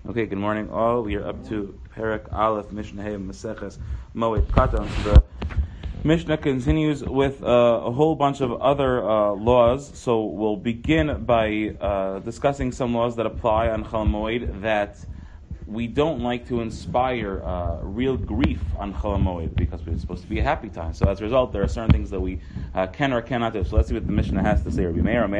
Okay, good morning all. We are up to Perek Aleph, Mishnah Hey, Maseches Moed Katan. So the Mishnah continues with a whole bunch of other laws. So we'll begin by discussing some laws that apply on Chol Moed that we don't like to inspire real grief on Chol Moed because it's supposed to be a happy time. So as a result, there are certain things that we can or cannot do. So let's see what the Mishnah has to say. Rabbi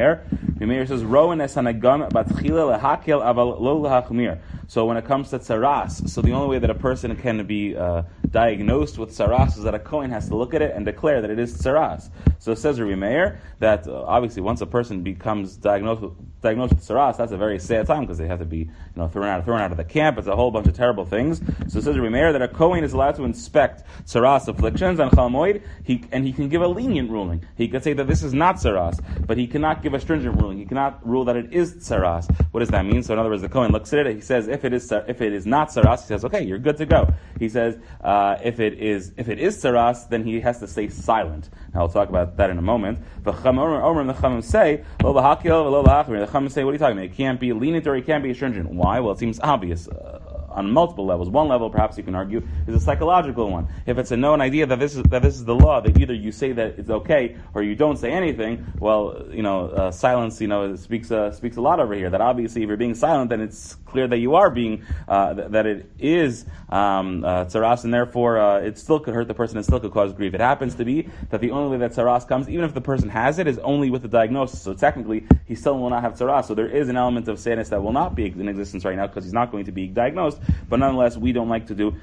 Meir says, "Rowan es hanagam batchila lehakel aval lo lahachmir." So when it comes to tsaras, so the only way that a person can be diagnosed with tsaras is that a kohen has to look at it and declare that it is tsaras. So it says Rabbi Meir that obviously once a person becomes diagnosed with tsaras, that's a very sad time because they have to be thrown out of the camp. It's a whole bunch of terrible things. So it says Rabbi Meir that a kohen is allowed to inspect tsaras afflictions on Chol Moed, and he can give a lenient ruling. He could say that this is not tsaras, but he cannot give a stringent ruling. He cannot rule that it is tsaras. What does that mean? So in other words, the kohen looks at it. He says if it is not tsaras, he says okay, you're good to go. He says if it is tsaras, then he has to stay silent. Now I'll talk about that in a moment. The Chachamim say lo lahakil v'lo lahachmir. The Chachamim say, what are you talking about? It can't be lenient or it can't be stringent. Why? Well, it seems obvious. On multiple levels. One level, perhaps you can argue, is a psychological one. If it's a known idea that this is the law, that either you say that it's okay or you don't say anything, well, silence, speaks a lot over here. That obviously, if you're being silent, then it's clear that you are being that it is tsaras, and therefore it still could hurt the person and still could cause grief. It happens to be that the only way that tsaras comes, even if the person has it, is only with the diagnosis. So technically, he still will not have tsaras. So there is an element of sadness that will not be in existence right now because he's not going to be diagnosed. But nonetheless, we don't like to do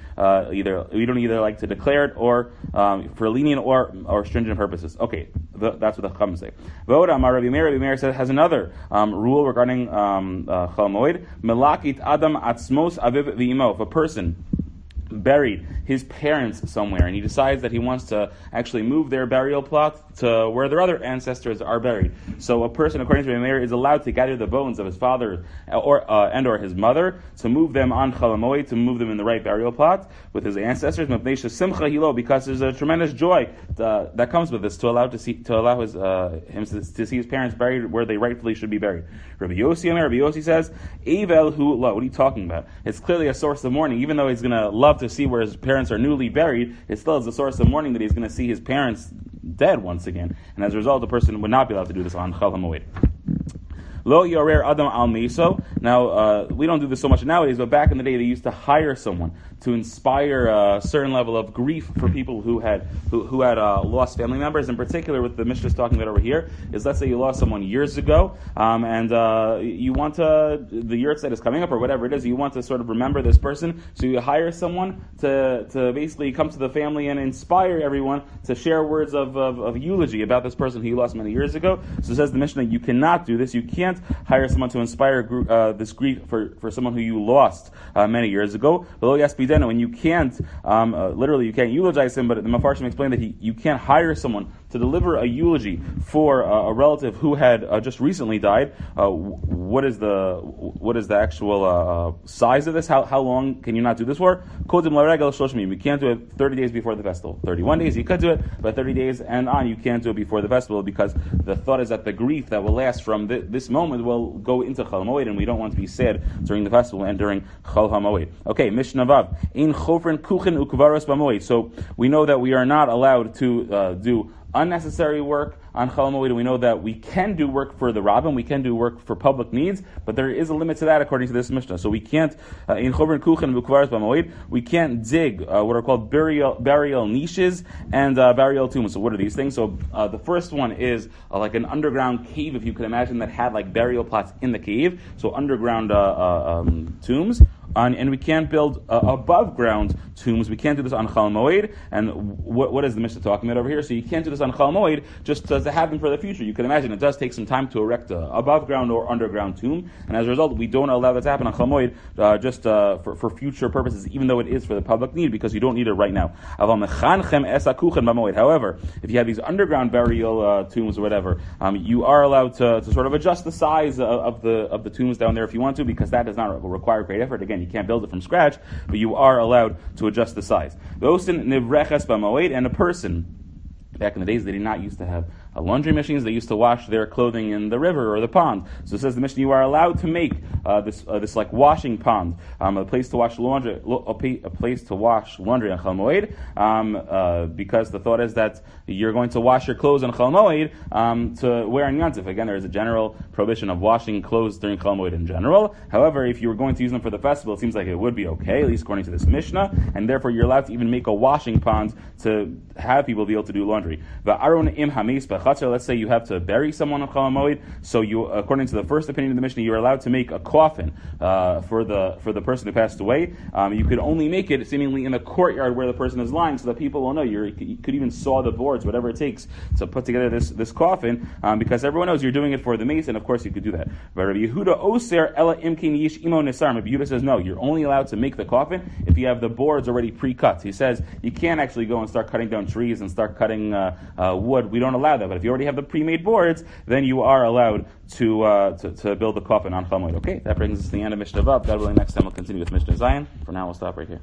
either like to declare it or for lenient or stringent purposes. Okay, that's what the Chachamim say. Rabbi Meir has another rule regarding Chol Moed. Melakit Adam atzmos aviv v'imo. If a person buried his parents somewhere and he decides that he wants to actually move their burial plot to where their other ancestors are buried. So a person, according to Rabbi Meir, is allowed to gather the bones of his father or his mother to move them on Chol Moed, to move them in the right burial plot with his ancestors, because there's a tremendous joy that comes with this to allow him to see his parents buried where they rightfully should be buried. Rabbi Yossi says, Evel hu lo. What are you talking about? It's clearly a source of mourning, even though he's going to love to see where his parents are newly buried. It still is a source of mourning that he's going to see his parents dead once again, and as a result, the person would not be allowed to do this on Chol Moed. Lo yorer adam al miso. Now we don't do this so much nowadays, but back in the day, they used to hire someone to inspire a certain level of grief for people who had lost family members. In particular, what the Mishnah is talking about over here is, let's say you lost someone years ago, and you want to, the yurtz that is coming up or whatever it is, you want to sort of remember this person, so you hire someone to basically come to the family and inspire everyone to share words of eulogy about this person who you lost many years ago. So it says the Mishnah, you cannot do this. You can't hire someone to inspire this grief for someone who you lost many years ago. When you can't, literally you can't eulogize him, but the Mefarshim explained that you can't hire someone to deliver a eulogy for a relative who had just recently died. What is the actual size of this? How long can you not do this for? We can't do it 30 days before the festival. 31 days you could do it, but 30 days and on you can't do it before the festival, because the thought is that the grief that will last from this moment will go into Chol Moed, and we don't want to be sad during the festival and during Chol HaMoed. Okay, Mishnah Vav. In chofren kuchen ukvaros b'moed. So we know that we are not allowed to do unnecessary work on Chol Moed. We know that we can do work for the rabbin, we can do work for public needs, but there is a limit to that according to this Mishnah. So we can't in chofren kuchen ukvaros b'moed, we can't dig what are called burial niches and burial tombs. So what are these things? So the first one is like an underground cave, if you can imagine, that had like burial plots in the cave. So underground tombs. And we can't build above ground tombs. We can't do this on Chol Moed. And what is the Mishnah talking about over here? So you can't do this on Chol Moed just to have them for the future. You can imagine it does take some time to erect a above ground or underground tomb, and as a result, we don't allow that to happen on Chol Moed just for future purposes, even though it is for the public need, because you don't need it right now. However, if you have these underground burial tombs or whatever, you are allowed to sort of adjust the size of the tombs down there if you want to, because that does not require great effort. Again, you can't build it from scratch, but you are allowed to adjust the size. And a person, back in the days, they did not used to have laundry machines. They used to wash their clothing in the river or the pond. So it says the Mishnah, you are allowed to make this like washing pond, a place to wash laundry, a place to wash laundry on Chol Moed, because the thought is that you're going to wash your clothes on Chol Moed to wear on Yontif. Again, there is a general prohibition of washing clothes during Chol Moed in general. However, if you were going to use them for the festival, it seems like it would be okay, at least according to this Mishnah, and therefore you're allowed to even make a washing pond to have people be able to do laundry. Let's say you have to bury someone on Chol Moed, so you, according to the first opinion of the Mishnah, you're allowed to make a coffin for the person who passed away. You could only make it seemingly in the courtyard where the person is lying, so that people will know. You could even saw the boards, whatever it takes, to put together this coffin, because everyone knows you're doing it for the mace, and of course you could do that. But Rabbi Yehuda Oser Ela Imkin Yish Imo Nisar. Rabbi Yehuda says no, you're only allowed to make the coffin if you have the boards already pre-cut. He says you can't actually go and start cutting down trees and start cutting wood. We don't allow that. But if you already have the pre-made boards, then you are allowed to build the coffin on Chol Moed. Okay, that brings us to the end of Mishnah Vav. God willing, next time we'll continue with Mishnah Zion. For now, we'll stop right here.